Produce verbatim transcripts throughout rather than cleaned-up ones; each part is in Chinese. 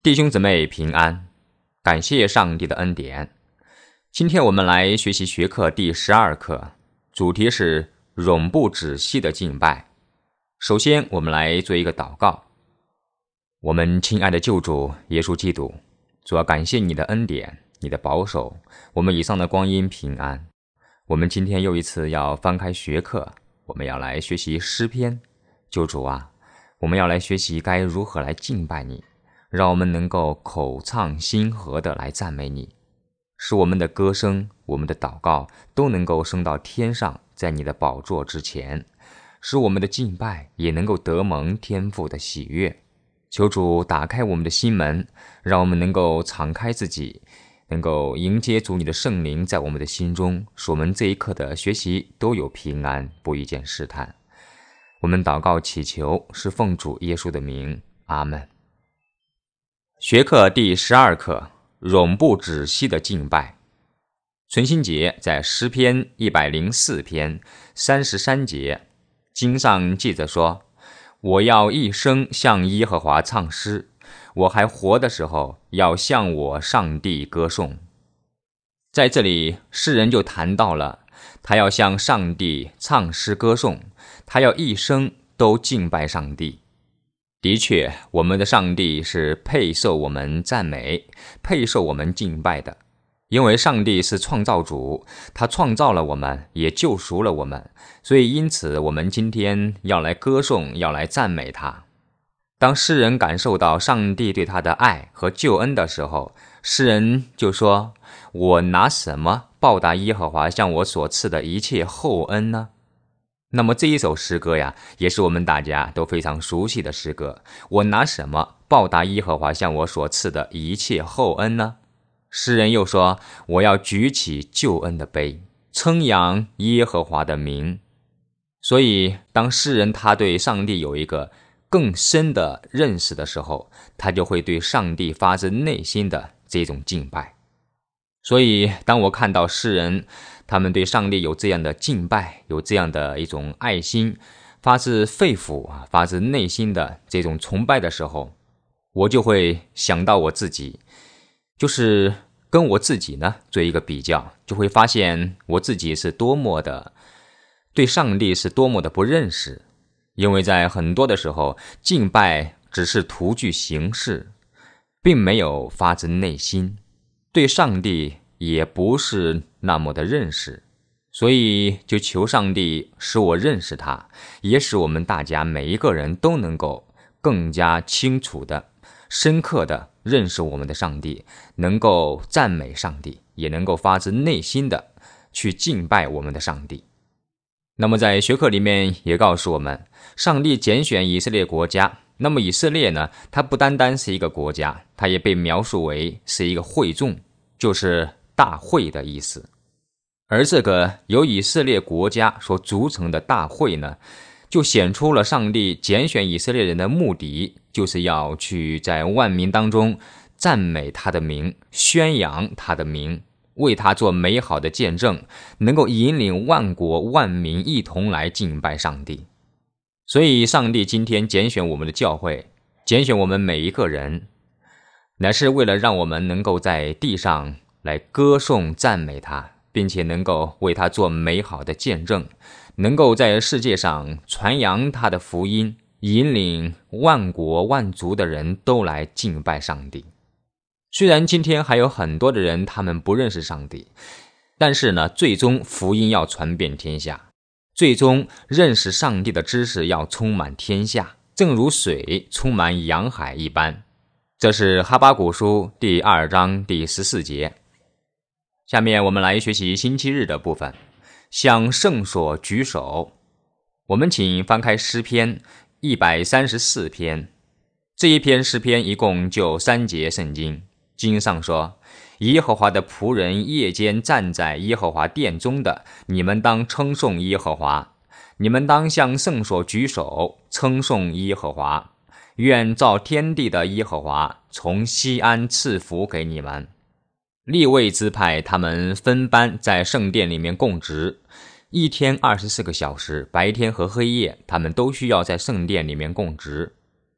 弟兄姊妹平安，感谢上帝的恩典。今天我们来学习学课第十二课，主题是永不止息的敬拜。首先我们来做一个祷告。我们亲爱的救主耶稣基督，主要感谢你的恩典，你的保守，我们以上的光阴平安。我们今天又一次要翻开学课，我们要来学习诗篇。救主啊，我们要来学习该如何来敬拜你，让我们能够口唱心和的来赞美你，使我们的歌声，我们的祷告都能够升到天上，在你的宝座之前，使我们的敬拜也能够得蒙天父的喜悦。求主打开我们的心门，让我们能够敞开自己，能够迎接主你的圣灵在我们的心中，使我们这一刻的学习都有平安，不遇见试探。我们祷告祈求，是奉主耶稣的名，阿们。学课第十二课，永不止息的敬拜。存心节在诗篇一百零四篇三十三节，经上记着说，我要一生向耶和华唱诗，我还活的时候要向我上帝歌颂。在这里诗人就谈到了他要向上帝唱诗歌颂，他要一生都敬拜上帝。的确，我们的上帝是配受我们赞美，配受我们敬拜的，因为上帝是创造主，他创造了我们，也救赎了我们，所以因此我们今天要来歌颂，要来赞美他。当诗人感受到上帝对他的爱和救恩的时候，诗人就说，我拿什么报答耶和华向我所赐的一切厚恩呢？那么这一首诗歌呀，也是我们大家都非常熟悉的诗歌。我拿什么报答耶和华向我所赐的一切厚恩呢？诗人又说，我要举起救恩的杯，称扬耶和华的名。所以当诗人他对上帝有一个更深的认识的时候，他就会对上帝发自内心的这种敬拜。所以当我看到诗人他们对上帝有这样的敬拜，有这样的一种爱心，发自肺腑发自内心的这种崇拜的时候，我就会想到我自己，就是跟我自己呢做一个比较，就会发现我自己是多么的对上帝是多么的不认识。因为在很多的时候，敬拜只是图具形式，并没有发自内心，对上帝也不是那么的认识。所以就求上帝使我认识他，也使我们大家每一个人都能够更加清楚的深刻的认识我们的上帝，能够赞美上帝，也能够发自内心的去敬拜我们的上帝。那么在学课里面也告诉我们，上帝拣选以色列国家，那么以色列呢，它不单单是一个国家，它也被描述为是一个会众，就是大会的意思。而这个由以色列国家所组成的大会呢，就显出了上帝拣选以色列人的目的，就是要去在万民当中赞美他的名，宣扬他的名，为他做美好的见证，能够引领万国万民一同来敬拜上帝。所以上帝今天拣选我们的教会，拣选我们每一个人，乃是为了让我们能够在地上来歌颂赞美他，并且能够为他做美好的见证，能够在世界上传扬他的福音，引领万国万族的人都来敬拜上帝。虽然今天还有很多的人他们不认识上帝，但是呢，最终福音要传遍天下，最终认识上帝的知识要充满天下，正如水充满洋海一般。这是哈巴谷书第二章第十四节。下面我们来学习星期日的部分，向圣所举手。我们请翻开诗篇一百三十四篇，这一篇诗篇一共就三节圣经。经上说，耶和华的仆人夜间站在耶和华殿中的，你们当称颂耶和华，你们当向圣所举手，称颂耶和华。愿造天地的耶和华从西安赐福给你们。利未支派他们分班在圣殿里面供职，一天二十四个小时，白天和黑夜他们都需要在圣殿里面供职。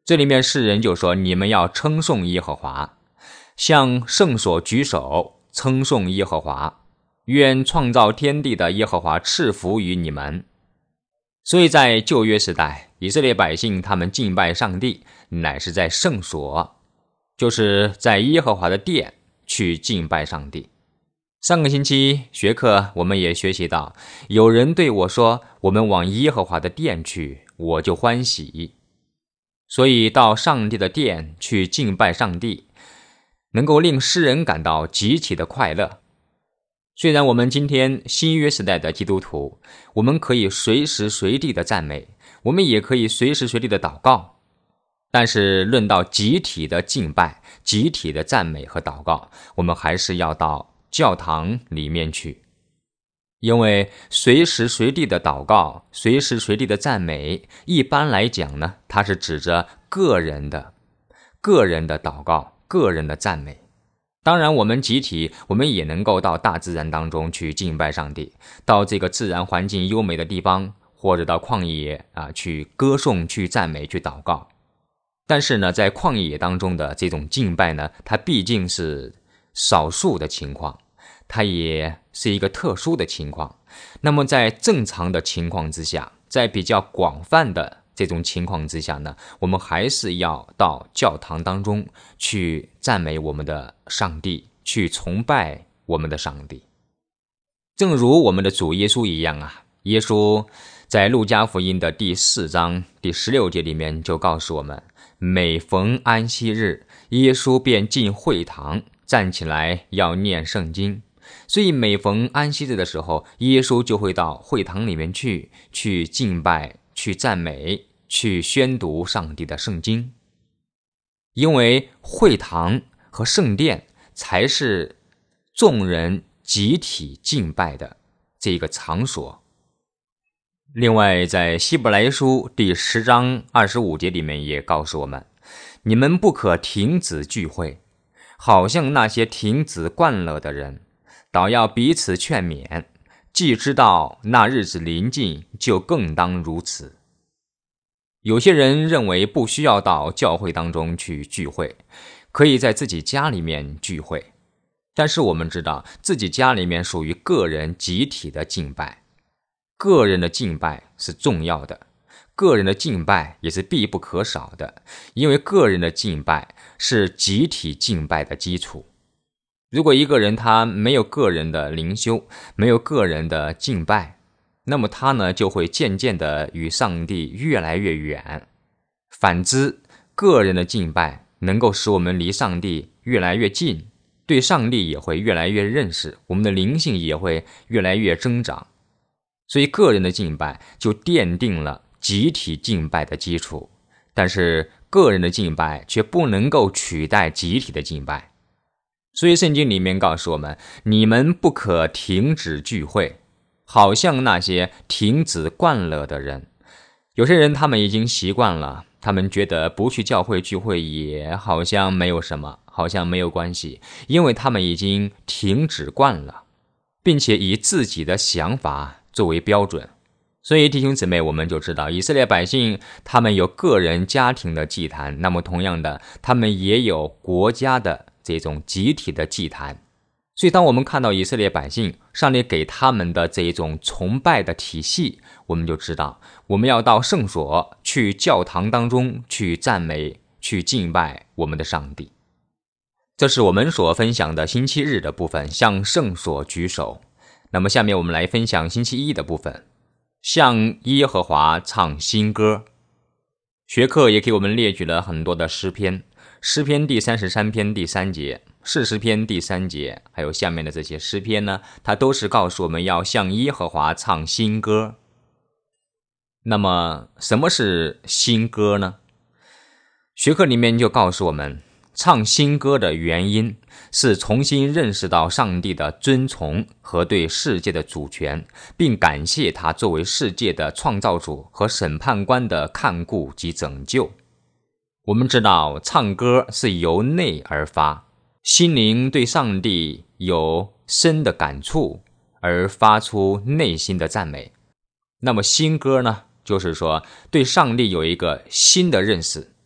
这里面诗人就说，你们要称颂耶和华，向圣所举手，称颂耶和华，愿创造天地的耶和华赐福于你们。所以在旧约时代，以色列百姓他们敬拜上帝，乃是在圣所，就是在耶和华的殿去敬拜上帝。上个星期学课我们也学习到，有人对我说，我们往耶和华的殿去，我就欢喜。所以到上帝的殿去敬拜上帝，能够令诗人感到极其的快乐。虽然我们今天新约时代的基督徒，我们可以随时随地的赞美，我们也可以随时随地的祷告，但是论到集体的敬拜、集体的赞美和祷告，我们还是要到教堂里面去。因为随时随地的祷告，随时随地的赞美，一般来讲呢，它是指着个人的个人的祷告，个人的赞美。当然我们集体，我们也能够到大自然当中去敬拜上帝，到这个自然环境优美的地方，或者到旷野啊去歌颂、去赞美、去祷告。但是呢，在旷野当中的这种敬拜呢，它毕竟是少数的情况，它也是一个特殊的情况。那么在正常的情况之下，在比较广泛的这种情况之下呢，我们还是要到教堂当中去赞美我们的上帝，去崇拜我们的上帝。正如我们的主耶稣一样啊，耶稣在路加福音的第四章第十六节里面就告诉我们，每逢安息日，耶稣便进会堂，站起来要念圣经。所以每逢安息日的时候，耶稣就会到会堂里面去，去敬拜，去赞美，去宣读上帝的圣经。因为会堂和圣殿才是众人集体敬拜的这个场所。另外在希伯来书第十章二十五节里面也告诉我们，你们不可停止聚会，好像那些停止惯了的人，倒要彼此劝勉，既知道那日子临近，就更当如此。有些人认为不需要到教会当中去聚会，可以在自己家里面聚会。但是我们知道，自己家里面属于个人集体的敬拜，个人的敬拜是重要的，个人的敬拜也是必不可少的，因为个人的敬拜是集体敬拜的基础。如果一个人他没有个人的灵修，没有个人的敬拜，那么他呢就会渐渐的与上帝越来越远。反之，个人的敬拜能够使我们离上帝越来越近，对上帝也会越来越认识，我们的灵性也会越来越增长。所以个人的敬拜就奠定了集体敬拜的基础，但是个人的敬拜却不能够取代集体的敬拜。所以圣经里面告诉我们，你们不可停止聚会，好像那些停止惯了的人。有些人他们已经习惯了，他们觉得不去教会聚会也好像没有什么，好像没有关系，因为他们已经停止惯了，并且以自己的想法作为标准。所以弟兄姊妹，我们就知道以色列百姓他们有个人家庭的祭坛，那么同样的，他们也有国家的这种集体的祭坛。所以当我们看到以色列百姓上帝给他们的这种崇拜的体系，我们就知道我们要到圣所，去教堂当中去赞美，去敬拜我们的上帝。这是我们所分享的星期日的部分，向圣所举手。那么下面我们来分享星期一的部分，向耶和华唱新歌。学课也给我们列举了很多的诗篇，诗篇第三十三篇第三节，士诗篇第三节，还有下面的这些诗篇呢，它都是告诉我们要向耶和华唱新歌。那么什么是新歌呢？学课里面就告诉我们，唱新歌的原因是重新认识到上帝的尊崇和对世界的主权，并感谢他作为世界的创造主和审判官的看顾及拯救。我们知道唱歌是由内而发，心灵对上帝有深的感触而发出内心的赞美。那么新歌呢，就是说对上帝有一个新的认识，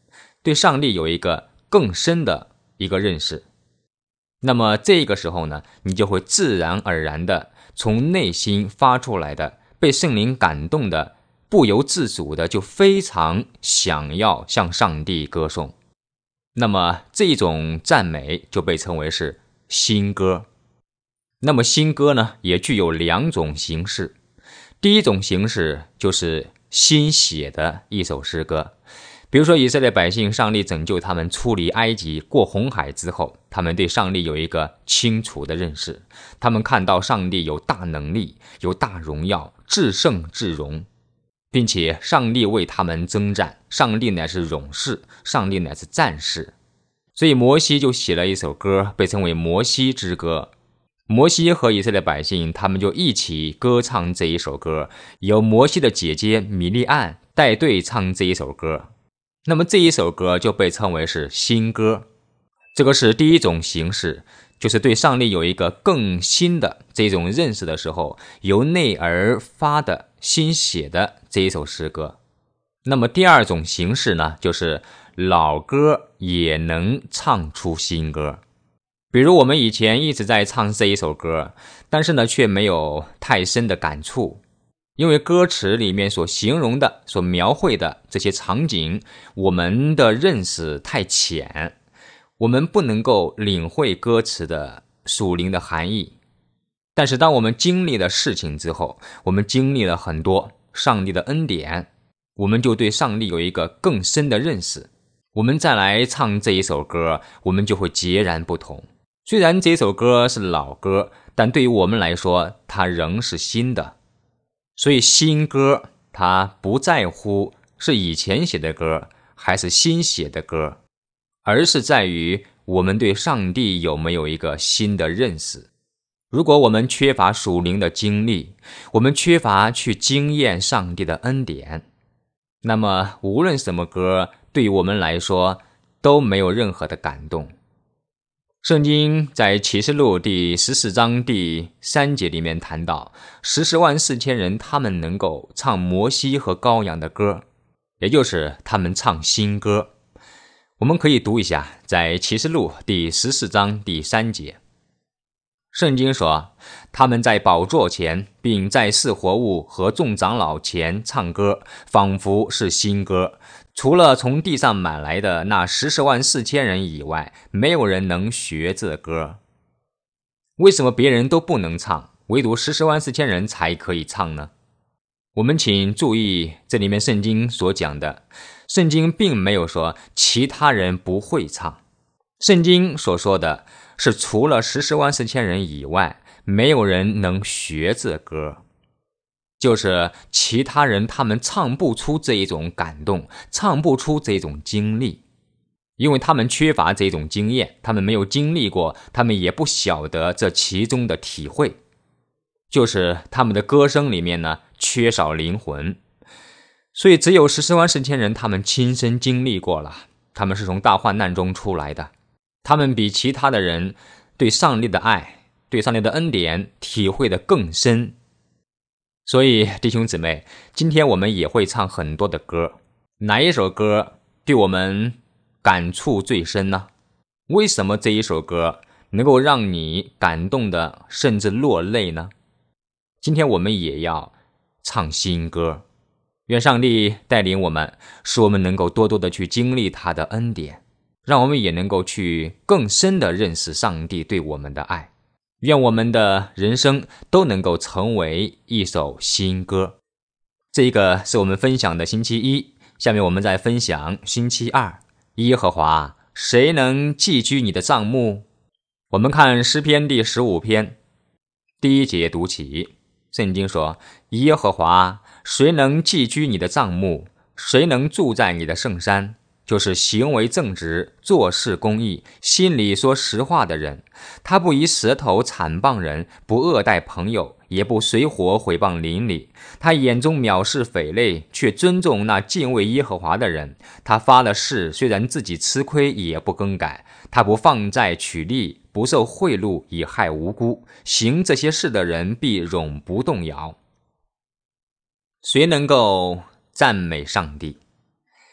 对上帝有一个更深的一个认识。那么这个时候呢，你就会自然而然的从内心发出来的，被圣灵感动的，不由自主的就非常想要向上帝歌颂。那么这种赞美就被称为是新歌。那么新歌呢，也具有两种形式。第一种形式就是新写的一首诗歌，比如说以色列百姓，上帝拯救他们出离埃及，过红海之后，他们对上帝有一个清楚的认识，他们看到上帝有大能力，有大荣耀，至圣至荣，并且上帝为他们征战，上帝乃是勇士，上帝乃是战士。所以摩西就写了一首歌，被称为摩西之歌。摩西和以色列百姓，他们就一起歌唱这一首歌，由摩西的姐姐米利暗带队唱这一首歌。那么这一首歌就被称为是新歌。这个是第一种形式，就是对上帝有一个更新的这种认识的时候，由内而发的新写的这一首诗歌。那么第二种形式呢，就是老歌也能唱出新歌。比如我们以前一直在唱这一首歌，但是呢却没有太深的感触，因为歌词里面所形容的、所描绘的这些场景，我们的认识太浅，我们不能够领会歌词的属灵的含义。但是当我们经历了事情之后，我们经历了很多上帝的恩典，我们就对上帝有一个更深的认识，我们再来唱这一首歌，我们就会截然不同。虽然这首歌是老歌，但对于我们来说，它仍是新的。所以新歌它不在乎是以前写的歌还是新写的歌，而是在于我们对上帝有没有一个新的认识。如果我们缺乏属灵的经历，我们缺乏去经验上帝的恩典，那么无论什么歌对于我们来说都没有任何的感动。圣经在启示录第十四章第三节里面谈到，十四万四千人他们能够唱摩西和羔羊的歌，也就是他们唱新歌。我们可以读一下，在启示录第十四章第三节，圣经说，他们在宝座前并在四活物和众长老前唱歌，仿佛是新歌。除了从地上买来的那十四万四千人以外，没有人能学这歌。为什么别人都不能唱，唯独十四万四千人才可以唱呢？我们请注意这里面圣经所讲的，圣经并没有说其他人不会唱，圣经所说的是除了十四万四千人以外，没有人能学这歌。就是其他人他们唱不出这一种感动，唱不出这种经历，因为他们缺乏这种经验，他们没有经历过，他们也不晓得这其中的体会，就是他们的歌声里面呢缺少灵魂。所以只有十四万四千人他们亲身经历过了，他们是从大患难中出来的，他们比其他的人对上帝的爱，对上帝的恩典体会得更深。所以弟兄姊妹，今天我们也会唱很多的歌，哪一首歌对我们感触最深呢？为什么这一首歌能够让你感动的甚至落泪呢？今天我们也要唱新歌，愿上帝带领我们，使我们能够多多的去经历他的恩典，让我们也能够去更深的认识上帝对我们的爱。愿我们的人生都能够成为一首新歌。这一个是我们分享的星期一，下面我们再分享星期二。耶和华，谁能寄居你的帐幕？我们看诗篇第十五篇第一节读起，圣经说，耶和华，谁能寄居你的帐幕？谁能住在你的圣山？就是行为正直，做事公义，心里说实话的人。他不以舌头惨谤人，不恶待朋友，也不随伙毁谤邻里。他眼中藐视匪类，却尊重那敬畏耶和华的人。他发了誓，虽然自己吃亏，也不更改。他不放债取利，不受贿赂，以害无辜。行这些事的人必永不动摇。谁能够赞美上帝？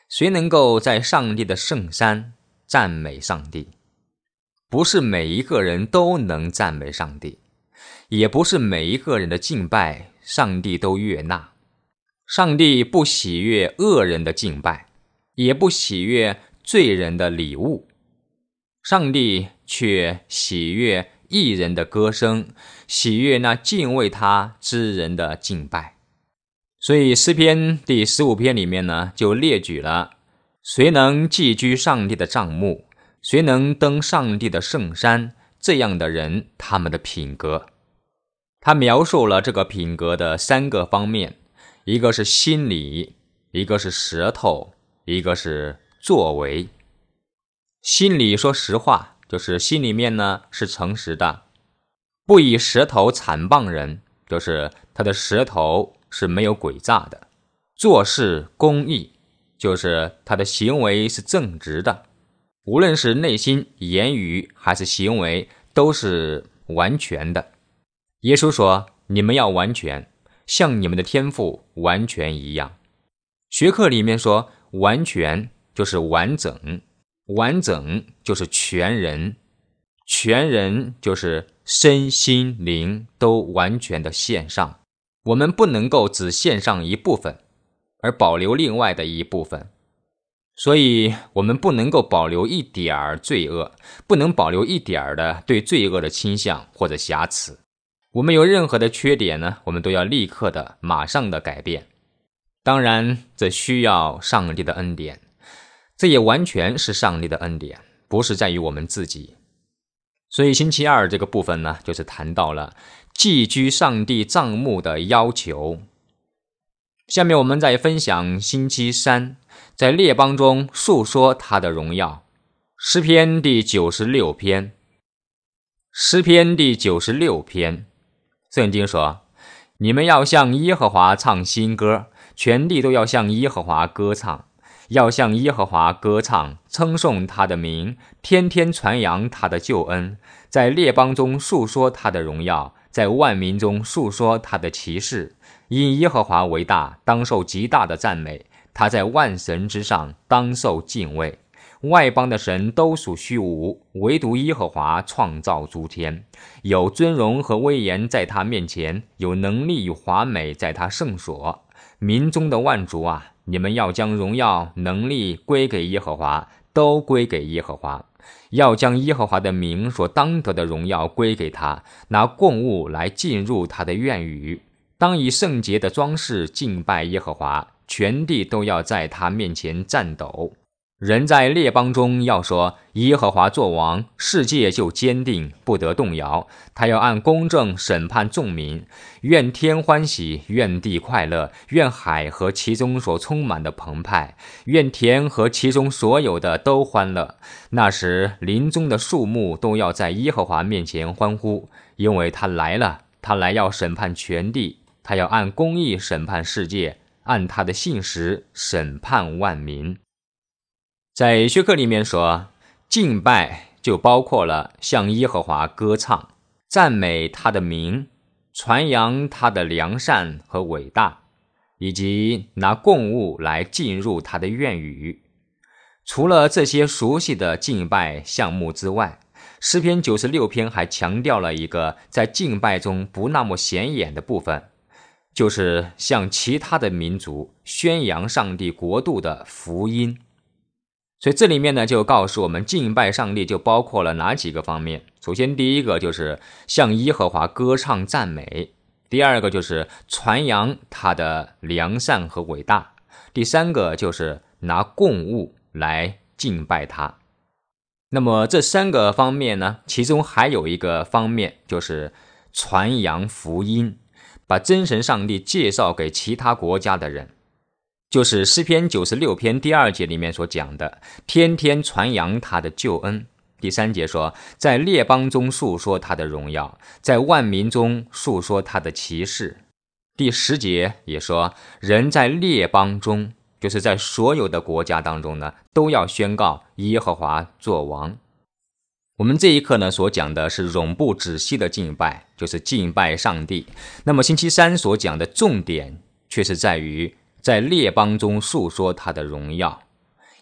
谁能够在上帝的圣山赞美上帝？不是每一个人都能赞美上帝，也不是每一个人的敬拜上帝都悦纳。上帝不喜悦恶人的敬拜，也不喜悦罪人的礼物，上帝却喜悦义人的歌声，喜悦那敬畏他之人的敬拜。所以诗篇第十五篇里面呢，就列举了谁能寄居上帝的帐幕，谁能登上帝的圣山，这样的人他们的品格。他描述了这个品格的三个方面，一个是心理，一个是舌头，一个是作为。心里说实话，就是心里面呢是诚实的，不以舌头谄谤人，就是他的舌头是没有诡诈的。做事公义，就是他的行为是正直的，无论是内心、言语还是行为都是完全的。耶稣说，你们要完全，像你们的天父完全一样。学课里面说，完全就是完整，完整就是全人，全人就是身心灵都完全的献上。我们不能够只献上一部分，而保留另外的一部分。所以我们不能够保留一点儿罪恶，不能保留一点儿的对罪恶的倾向或者瑕疵。我们有任何的缺点呢，我们都要立刻的马上的改变。当然这需要上帝的恩典，这也完全是上帝的恩典，不是在于我们自己。所以星期二这个部分呢，就是谈到了寄居上帝帐幕的要求。下面我们再分享星期三，在列邦中述说他的荣耀。诗篇第九十六篇，诗篇第九十六篇，圣经说，你们要向耶和华唱新歌，全地都要向耶和华歌唱，要向耶和华歌唱，称颂他的名，天天传扬他的救恩，在列邦中述说他的荣耀，在万民中述说他的奇事。因耶和华为大，当受极大的赞美，他在万神之上，当受敬畏。外邦的神都属虚无，唯独耶和华创造诸天，有尊荣和威严在他面前，有能力与华美在他圣所。民中的万族啊，你们要将荣耀能力归给耶和华，都归给耶和华，要将耶和华的名所当得的荣耀归给他，拿供物来进入他的院宇，当以圣洁的装饰敬拜耶和华，全地都要在他面前战斗。人在列邦中要说，耶和华作王，世界就坚定，不得动摇。他要按公正审判众民，愿天欢喜，愿地快乐，愿海和其中所充满的澎湃，愿田和其中所有的都欢乐。那时林中的树木都要在耶和华面前欢呼，因为他来了，他来要审判全地，他要按公义审判世界，按他的信实审判万民。在学课里面说，敬拜就包括了向耶和华歌唱，赞美他的名，传扬他的良善和伟大，以及拿供物来进入他的院宇。除了这些熟悉的敬拜项目之外，诗篇九十六篇还强调了一个在敬拜中不那么显眼的部分，就是向其他的民族宣扬上帝国度的福音。所以这里面呢，就告诉我们敬拜上帝就包括了哪几个方面。首先第一个就是向耶和华歌唱赞美，第二个就是传扬他的良善和伟大，第三个就是拿供物来敬拜他。那么这三个方面呢，其中还有一个方面就是传扬福音，把真神上帝介绍给其他国家的人，就是诗篇九十六篇第二节里面所讲的，天天传扬他的救恩。第三节说，在列邦中述说他的荣耀，在万民中述说他的奇事。第十节也说，人在列邦中，就是在所有的国家当中呢，都要宣告耶和华作王。我们这一课呢所讲的是永不止息的敬拜，就是敬拜上帝。那么星期三所讲的重点却是在于在列邦中述说他的荣耀。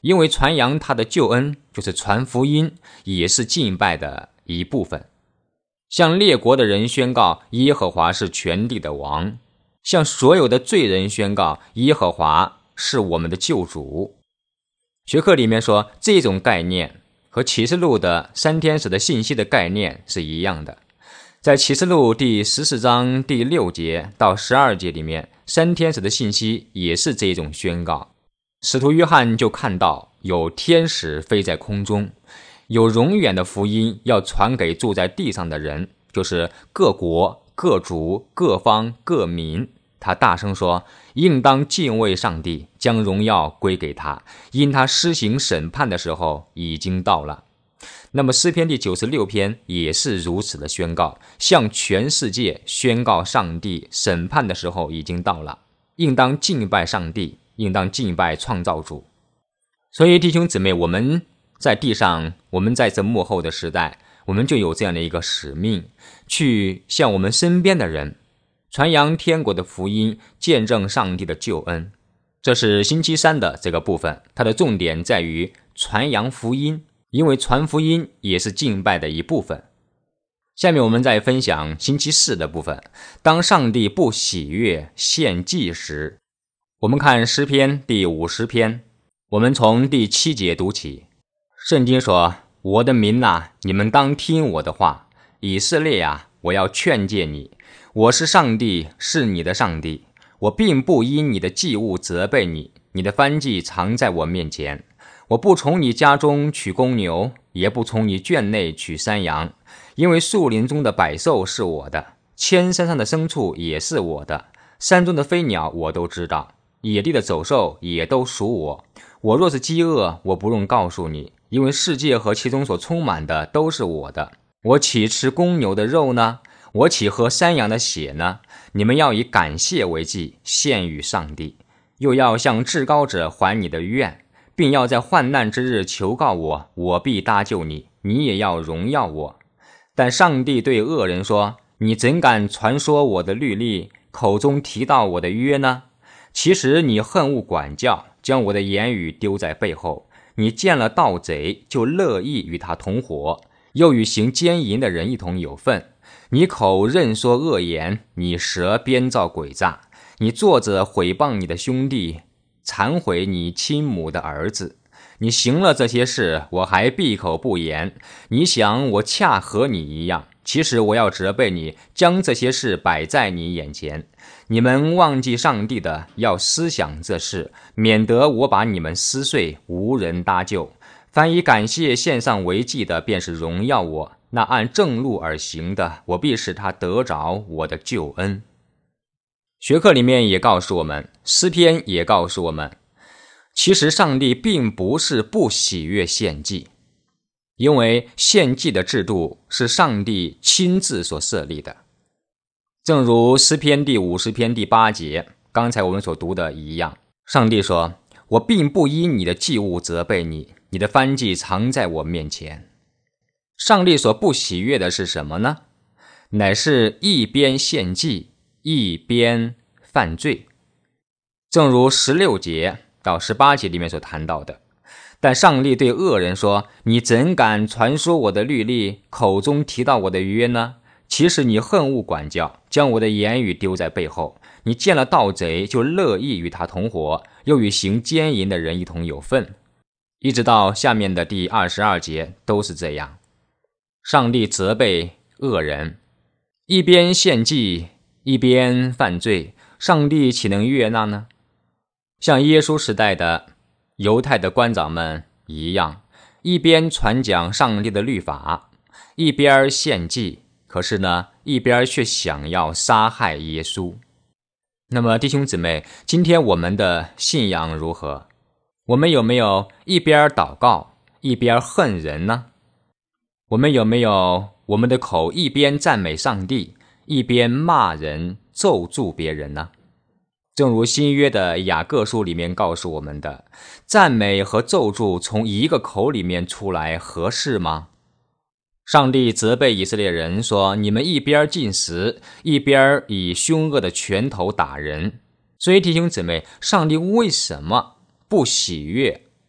因为传扬他的救恩，就是传福音，也是敬拜的一部分。向列国的人宣告耶和华是全地的王，向所有的罪人宣告耶和华是我们的救主。学课里面说，这种概念和启示录的三天使的信息的概念是一样的。在启示录第十四章第六节到十二节里面，三天使的信息也是这种宣告。使徒约翰就看到有天使飞在空中，有永远的福音要传给住在地上的人，就是各国、各族、各方、各民。他大声说，应当敬畏上帝，将荣耀归给他，因他施行审判的时候已经到了。那么诗篇第九十六篇也是如此的宣告，向全世界宣告上帝审判的时候已经到了，应当敬拜上帝，应当敬拜创造主。所以弟兄姊妹，我们在地上，我们在这末后的时代，我们就有这样的一个使命，去向我们身边的人传扬天国的福音，见证上帝的救恩。这是星期三的这个部分，它的重点在于传扬福音，因为传福音也是敬拜的一部分。下面我们再分享星期四的部分，当上帝不喜悦献祭时。我们看诗篇第五十篇，我们从第七节读起。圣经说，我的民啊，你们当听我的话，以色列啊，我要劝诫你，我是上帝，是你的上帝，我并不因你的祭物责备你，你的燔祭常在我面前。我不从你家中取公牛，也不从你圈内取山羊，因为树林中的百兽是我的，千山上的牲畜也是我的，山中的飞鸟我都知道，野地的走兽也都属我。我若是饥饿，我不用告诉你，因为世界和其中所充满的都是我的。我岂吃公牛的肉呢？我岂喝山羊的血呢？你们要以感谢为祭，献与上帝，又要向至高者还你的愿，并要在患难之日求告我，我必搭救你，你也要荣耀我。但上帝对恶人说，你怎敢传说我的律例，口中提到我的约呢？其实你恨恶管教，将我的言语丢在背后。你见了盗贼，就乐意与他同伙，又与行奸淫的人一同有份。你口任说恶言，你舌编造诡诈，你坐着毁谤你的兄弟，残毁你亲母的儿子。你行了这些事，我还闭口不言。你想我恰和你一样，其实我要责备你，将这些事摆在你眼前。你们忘记上帝的，要思想这事，免得我把你们撕碎，无人搭救。凡以感谢献上为祭的，便是荣耀我；那按正路而行的，我必使他得着我的救恩。学课里面也告诉我们，诗篇也告诉我们，其实上帝并不是不喜悦献祭，因为献祭的制度是上帝亲自所设立的。正如诗篇第五十篇第八节，刚才我们所读的一样，上帝说，我并不因你的祭物责备你，你的燔祭常在我面前。上帝所不喜悦的是什么呢？乃是一边献祭，一边犯罪。正如十六节到十八节里面所谈到的，但上帝对恶人说，你怎敢传说我的律例，口中提到我的约呢？其实你恨恶管教，将我的言语丢在背后。你见了盗贼，就乐意与他同伙，又与行奸淫的人一同有份。一直到下面的第二十二节都是这样。上帝责备恶人，一边献祭，一边犯罪，上帝岂能悦纳呢？像耶稣时代的犹太的官长们一样，一边传讲上帝的律法，一边献祭，可是呢，一边却想要杀害耶稣。那么弟兄姊妹，今天我们的信仰如何？我们有没有一边祷告，一边恨人呢？我们有没有我们的口一边赞美上帝，一边骂人，咒诅别人呢？正如新约的雅各书里面告诉我们的，赞美和咒诅从一个口里面出来合适吗？上帝责备以色列人说，你们一边进食，一边以凶恶的拳头打人。所以弟兄姊妹，上帝为什么不喜悦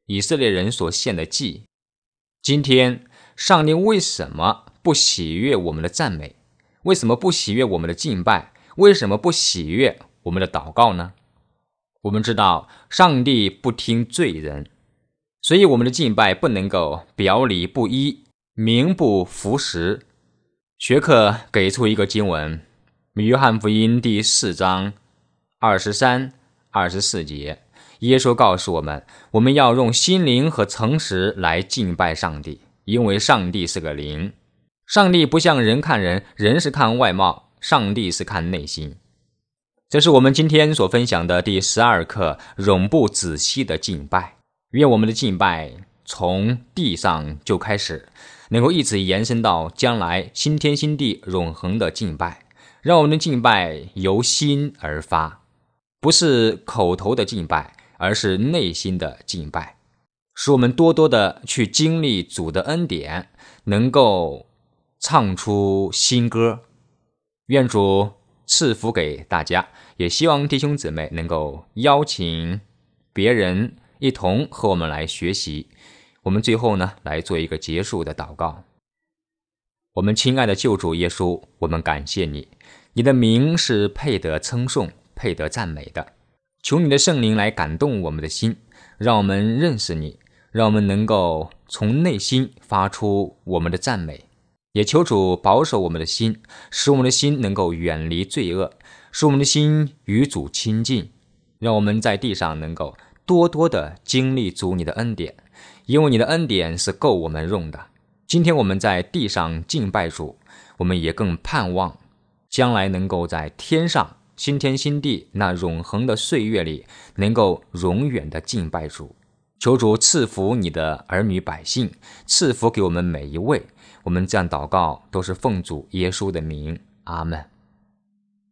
以色列人所献的祭。今天上帝为什么不喜悦我们的赞美？为什么不喜悦我们的敬拜？为什么不喜悦我们的祷告呢？我们知道上帝不听罪人，所以我们的敬拜不能够表里不一，名不符实。学课给出一个经文，约翰福音第四章二十三、二十四节，耶稣告诉我们，我们要用心灵和诚实来敬拜上帝，因为上帝是个灵。上帝不像人看人，人是看外貌，上帝是看内心。这是我们今天所分享的第十二课，永不止息的敬拜。愿我们的敬拜从地上就开始，能够一直延伸到将来新天新地永恒的敬拜。让我们的敬拜由心而发，不是口头的敬拜，而是内心的敬拜，使我们多多的去经历主的恩典，能够唱出新歌。愿主赐福给大家，也希望弟兄姊妹能够邀请别人一同和我们来学习。我们最后呢，来做一个结束的祷告。我们亲爱的救主耶稣，我们感谢你，你的名是配得称颂、配得赞美的。求你的圣灵来感动我们的心，让我们认识你，让我们能够从内心发出我们的赞美。也求主保守我们的心，使我们的心能够远离罪恶，使我们的心与主亲近，让我们在地上能够多多的经历主你的恩典，因为你的恩典是够我们用的。今天我们在地上敬拜主，我们也更盼望将来能够在天上新天新地那永恒的岁月里，能够永远的敬拜主。求主赐福你的儿女百姓，赐福给我们每一位。我们这样祷告都是奉主耶稣的名，阿们。